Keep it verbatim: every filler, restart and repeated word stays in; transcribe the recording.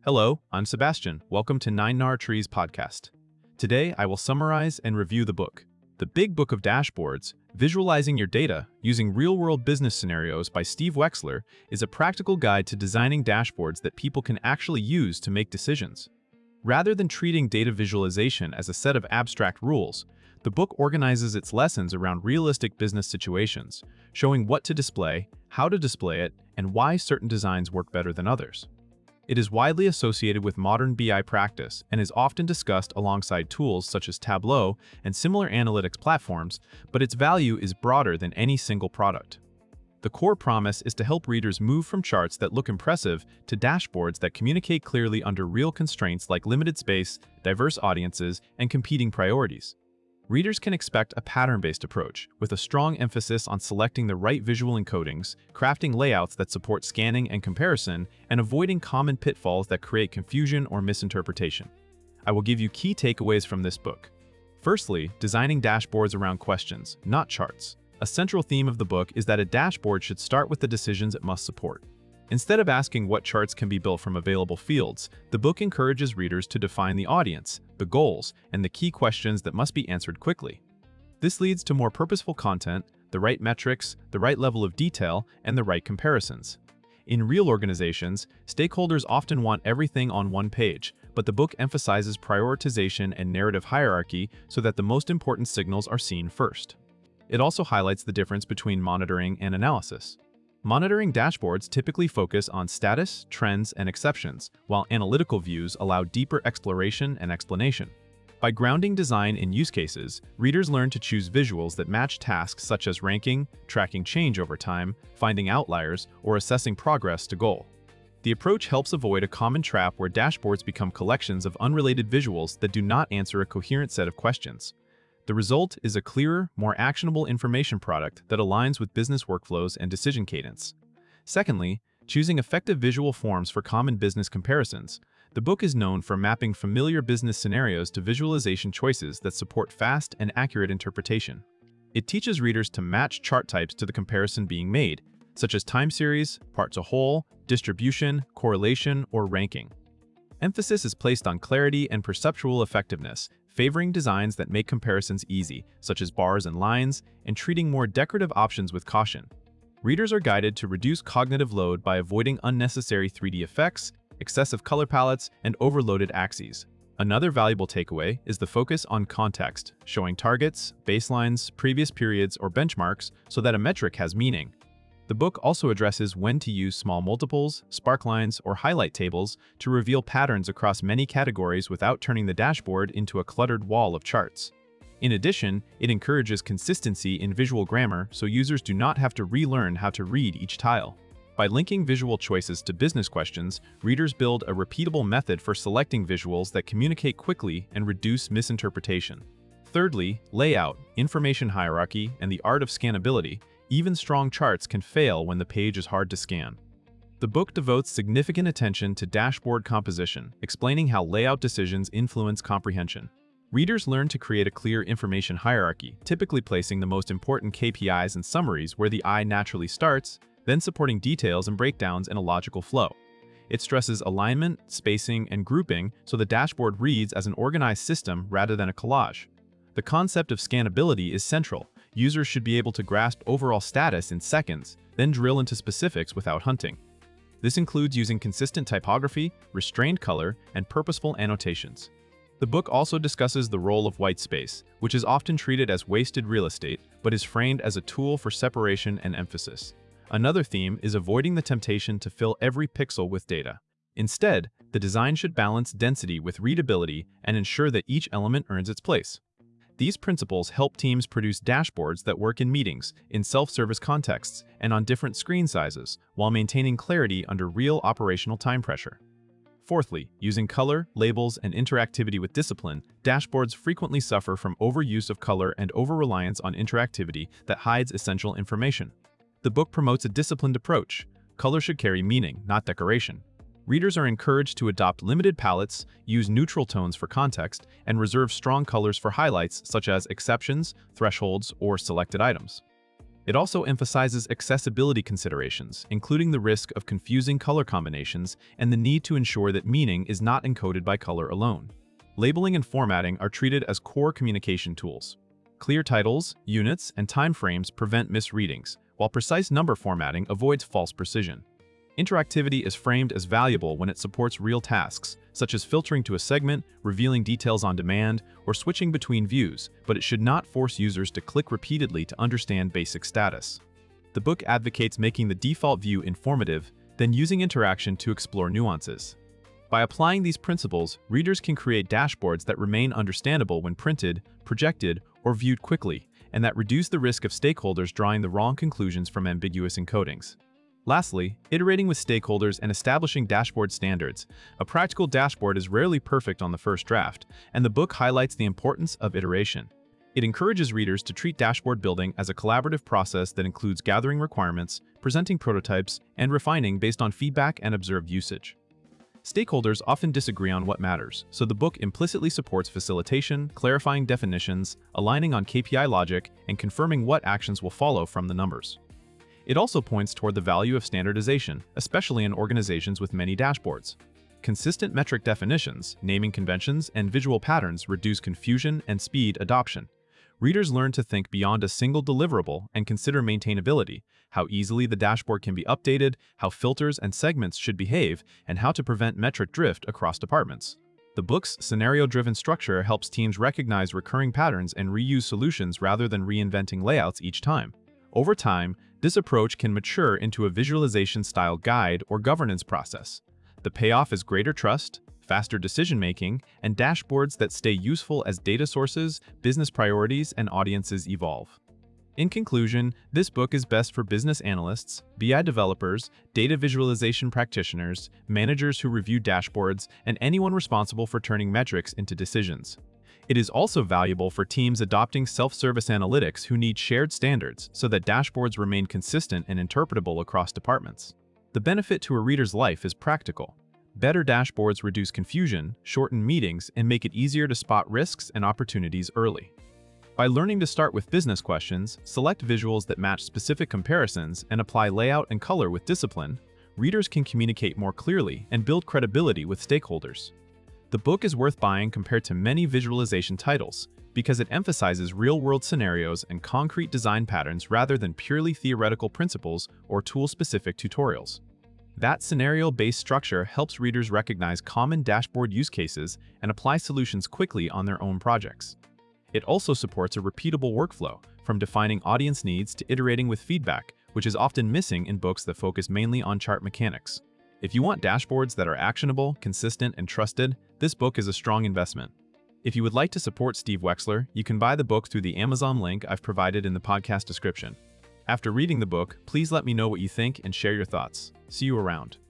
Hello, I'm Sebastian. Welcome to Nine Nar Trees podcast. Today, I will summarize and review the book, The Big Book of Dashboards, Visualizing Your Data Using Real-World Business Scenarios by Steve Wexler is a practical guide to designing dashboards that people can actually use to make decisions. Rather than treating data visualization as a set of abstract rules, the book organizes its lessons around realistic business situations, showing what to display, how to display it, and why certain designs work better than others. It is widely associated with modern B I practice and is often discussed alongside tools such as Tableau and similar analytics platforms, but its value is broader than any single product. The core promise is to help readers move from charts that look impressive to dashboards that communicate clearly under real constraints like limited space, diverse audiences, and competing priorities. Readers can expect a pattern-based approach, with a strong emphasis on selecting the right visual encodings, crafting layouts that support scanning and comparison, and avoiding common pitfalls that create confusion or misinterpretation. I will give you key takeaways from this book. Firstly, designing dashboards around questions, not charts. A central theme of the book is that a dashboard should start with the decisions it must support. Instead of asking what charts can be built from available fields, the book encourages readers to define the audience, the goals, and the key questions that must be answered quickly. This leads to more purposeful content, the right metrics, the right level of detail, and the right comparisons. In real organizations, stakeholders often want everything on one page, but the book emphasizes prioritization and narrative hierarchy so that the most important signals are seen first. It also highlights the difference between monitoring and analysis. Monitoring dashboards typically focus on status, trends, and exceptions, while analytical views allow deeper exploration and explanation. By grounding design in use cases, readers learn to choose visuals that match tasks such as ranking, tracking change over time, finding outliers, or assessing progress to goal. The approach helps avoid a common trap where dashboards become collections of unrelated visuals that do not answer a coherent set of questions. The result is a clearer, more actionable information product that aligns with business workflows and decision cadence. Secondly, choosing effective visual forms for common business comparisons. The book is known for mapping familiar business scenarios to visualization choices that support fast and accurate interpretation. It teaches readers to match chart types to the comparison being made, such as time series, part to whole, distribution, correlation, or ranking. Emphasis is placed on clarity and perceptual effectiveness, favoring designs that make comparisons easy, such as bars and lines, and treating more decorative options with caution. Readers are guided to reduce cognitive load by avoiding unnecessary three D effects, excessive color palettes, and overloaded axes. Another valuable takeaway is the focus on context, showing targets, baselines, previous periods, or benchmarks so that a metric has meaning. The book also addresses when to use small multiples, sparklines, or highlight tables to reveal patterns across many categories without turning the dashboard into a cluttered wall of charts. In addition, it encourages consistency in visual grammar so users do not have to relearn how to read each tile. By linking visual choices to business questions, readers build a repeatable method for selecting visuals that communicate quickly and reduce misinterpretation. Thirdly, layout, information hierarchy, and the art of scannability. Even strong charts can fail when the page is hard to scan. The book devotes significant attention to dashboard composition, explaining how layout decisions influence comprehension. Readers learn to create a clear information hierarchy, typically placing the most important K P Is and summaries where the eye naturally starts, then supporting details and breakdowns in a logical flow. It stresses alignment, spacing, and grouping so the dashboard reads as an organized system rather than a collage. The concept of scannability is central. Users should be able to grasp overall status in seconds, then drill into specifics without hunting. This includes using consistent typography, restrained color, and purposeful annotations. The book also discusses the role of white space, which is often treated as wasted real estate, but is framed as a tool for separation and emphasis. Another theme is avoiding the temptation to fill every pixel with data. Instead, the design should balance density with readability and ensure that each element earns its place. These principles help teams produce dashboards that work in meetings, in self-service contexts, and on different screen sizes, while maintaining clarity under real operational time pressure. Fourthly, using color, labels, and interactivity with discipline, dashboards frequently suffer from overuse of color and over-reliance on interactivity that hides essential information. The book promotes a disciplined approach. Color should carry meaning, not decoration. Readers are encouraged to adopt limited palettes, use neutral tones for context, and reserve strong colors for highlights such as exceptions, thresholds, or selected items. It also emphasizes accessibility considerations, including the risk of confusing color combinations and the need to ensure that meaning is not encoded by color alone. Labeling and formatting are treated as core communication tools. Clear titles, units, and timeframes prevent misreadings, while precise number formatting avoids false precision. Interactivity is framed as valuable when it supports real tasks, such as filtering to a segment, revealing details on demand, or switching between views, but it should not force users to click repeatedly to understand basic status. The book advocates making the default view informative, then using interaction to explore nuances. By applying these principles, readers can create dashboards that remain understandable when printed, projected, or viewed quickly, and that reduce the risk of stakeholders drawing the wrong conclusions from ambiguous encodings. Lastly, iterating with stakeholders and establishing dashboard standards. A practical dashboard is rarely perfect on the first draft, and the book highlights the importance of iteration. It encourages readers to treat dashboard building as a collaborative process that includes gathering requirements, presenting prototypes, and refining based on feedback and observed usage. Stakeholders often disagree on what matters, so the book implicitly supports facilitation, clarifying definitions, aligning on K P I logic, and confirming what actions will follow from the numbers. It also points toward the value of standardization, especially in organizations with many dashboards. Consistent metric definitions, naming conventions, and visual patterns reduce confusion and speed adoption. Readers learn to think beyond a single deliverable and consider maintainability, how easily the dashboard can be updated, how filters and segments should behave, and how to prevent metric drift across departments. The book's scenario-driven structure helps teams recognize recurring patterns and reuse solutions rather than reinventing layouts each time. Over time, this approach can mature into a visualization-style guide or governance process. The payoff is greater trust, faster decision-making, and dashboards that stay useful as data sources, business priorities, and audiences evolve. In conclusion, this book is best for business analysts, B I developers, data visualization practitioners, managers who review dashboards, and anyone responsible for turning metrics into decisions. It is also valuable for teams adopting self-service analytics who need shared standards so that dashboards remain consistent and interpretable across departments. The benefit to a reader's life is practical. Better dashboards reduce confusion, shorten meetings, and make it easier to spot risks and opportunities early. By learning to start with business questions, select visuals that match specific comparisons, and apply layout and color with discipline, readers can communicate more clearly and build credibility with stakeholders. The book is worth buying compared to many visualization titles because it emphasizes real-world scenarios and concrete design patterns rather than purely theoretical principles or tool-specific tutorials. That scenario-based structure helps readers recognize common dashboard use cases and apply solutions quickly on their own projects. It also supports a repeatable workflow, from defining audience needs to iterating with feedback, which is often missing in books that focus mainly on chart mechanics. If you want dashboards that are actionable, consistent, and trusted, this book is a strong investment. If you would like to support Steve Wexler, you can buy the book through the Amazon link I've provided in the podcast description. After reading the book, please let me know what you think and share your thoughts. See you around.